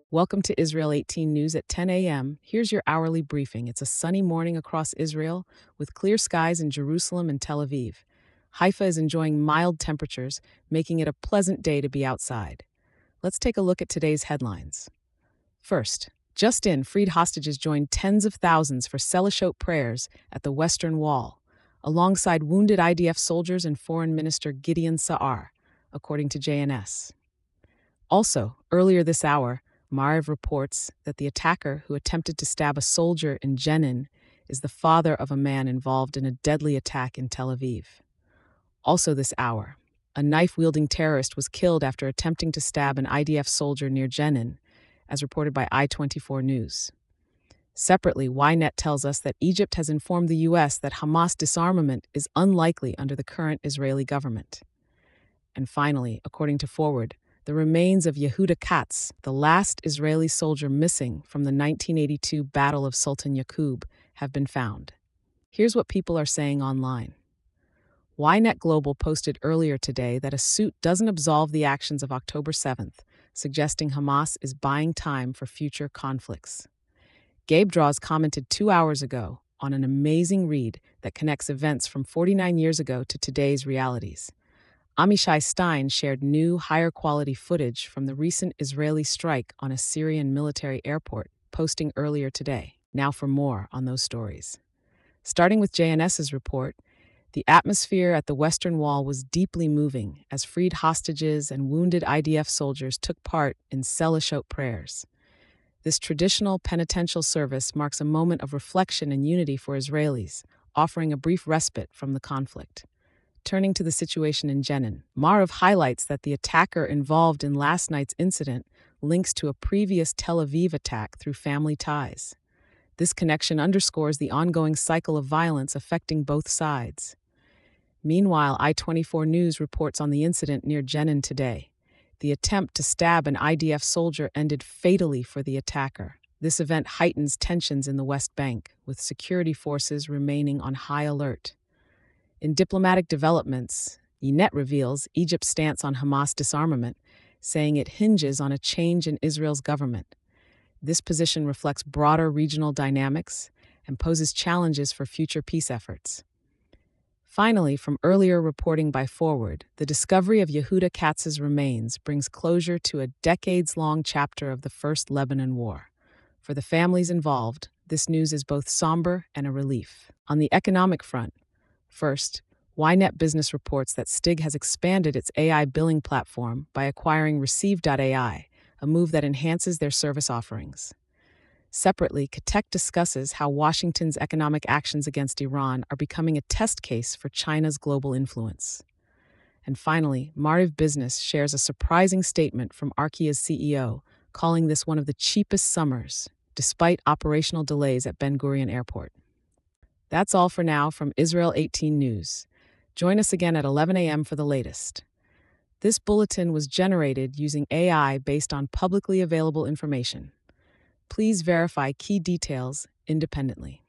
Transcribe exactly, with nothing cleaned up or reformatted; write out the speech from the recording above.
Welcome to Israel eighteen News at ten a m. Here's your hourly briefing. It's a sunny morning across Israel with clear skies in Jerusalem and Tel Aviv. Haifa is enjoying mild temperatures, making it a pleasant day to be outside. Let's take a look at today's headlines. First, just in, freed hostages joined tens of thousands for Selashot prayers at the Western Wall, alongside wounded I D F soldiers and Foreign Minister Gideon Sa'ar, according to J N S. Also, earlier this hour, Maariv reports that the attacker who attempted to stab a soldier in Jenin is the father of a man involved in a deadly attack in Tel Aviv. Also this hour, a knife-wielding terrorist was killed after attempting to stab an I D F soldier near Jenin, as reported by I twenty-four News. Separately, Ynet tells us that Egypt has informed the U S that Hamas disarmament is unlikely under the current Israeli government. And finally, according to Forward, the remains of Yehuda Katz, the last Israeli soldier missing from the nineteen eighty-two Battle of Sultan Yaqub, have been found. Here's what people are saying online. Ynet Global posted earlier today that a suit doesn't absolve the actions of October seventh, suggesting Hamas is buying time for future conflicts. Gabe Draws commented two hours ago on an amazing read that connects events from forty-nine years ago to today's realities. Amishai Stein shared new, higher-quality footage from the recent Israeli strike on a Syrian military airport, posting earlier today. Now for more on those stories. Starting with J N S's report, the atmosphere at the Western Wall was deeply moving as freed hostages and wounded I D F soldiers took part in Selashot prayers. This traditional penitential service marks a moment of reflection and unity for Israelis, offering a brief respite from the conflict. Turning to the situation in Jenin, Maariv highlights that the attacker involved in last night's incident links to a previous Tel Aviv attack through family ties. This connection underscores the ongoing cycle of violence affecting both sides. Meanwhile, I twenty-four News reports on the incident near Jenin today. The attempt to stab an I D F soldier ended fatally for the attacker. This event heightens tensions in the West Bank, with security forces remaining on high alert. In diplomatic developments, Ynet reveals Egypt's stance on Hamas disarmament, saying it hinges on a change in Israel's government. This position reflects broader regional dynamics and poses challenges for future peace efforts. Finally, from earlier reporting by Forward, the discovery of Yehuda Katz's remains brings closure to a decades-long chapter of the First Lebanon War. For the families involved, this news is both somber and a relief. On the economic front, first, Ynet Business reports that Stig has expanded its A I billing platform by acquiring Receive dot A I, a move that enhances their service offerings. Separately, Katek discusses how Washington's economic actions against Iran are becoming a test case for China's global influence. And finally, Maariv Business shares a surprising statement from Arkia's C E O, calling this one of the cheapest summers, despite operational delays at Ben Gurion Airport. That's all for now from Israel eighteen News. Join us again at eleven a m for the latest. This bulletin was generated using A I based on publicly available information. Please verify key details independently.